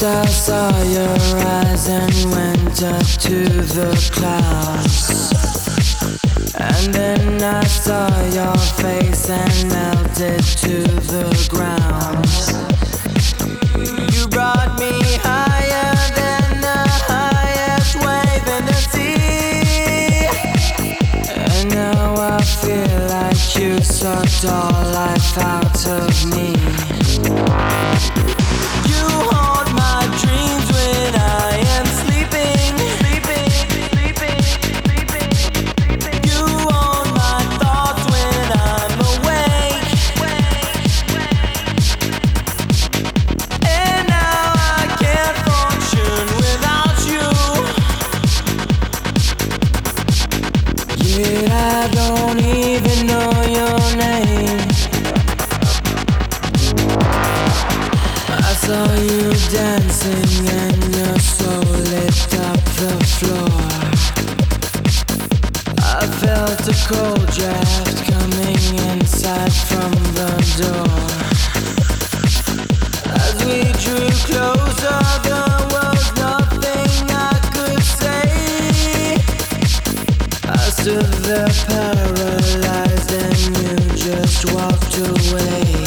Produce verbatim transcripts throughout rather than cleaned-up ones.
I saw your eyes and went up to the clouds. And then I saw your face and melted to the ground. You brought me higher than the highest wave in the sea. And now I feel like you sucked all life out of me. You haunt my dreams when I am sleeping, sleeping, sleeping, sleeping, sleeping. You own my thoughts when I'm awake. And now I can't function without you. Yet I don't even know your name. I saw you dancing and your soul lit up the floor. I felt a cold draft coming inside from the door. As we drew closer, there was nothing I could say. I stood there paralyzed and you just walked away.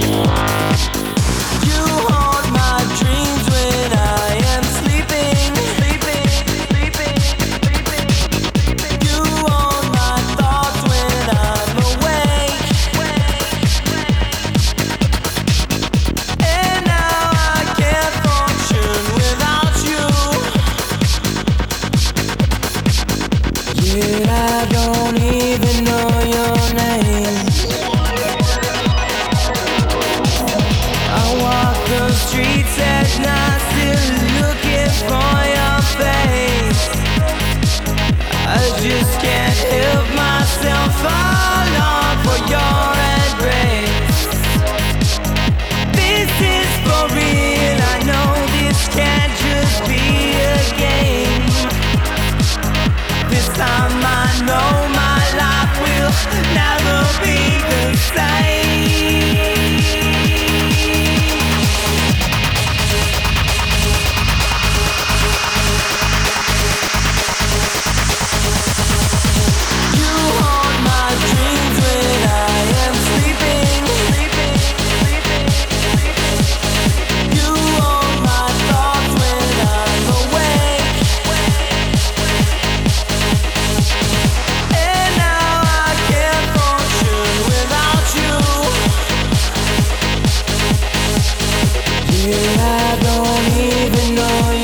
You haunt my dreams when I am sleeping, sleeping, sleeping, sleeping, sleeping. You own my thoughts when I'm awake. And now I can't function without you. Yet I don't even know your name. The streets at night, still looking for your face. I just can't help myself, I long for your embrace. This is for real, I know this can't just be a game. This time I know my life will never be the same. I don't even know you.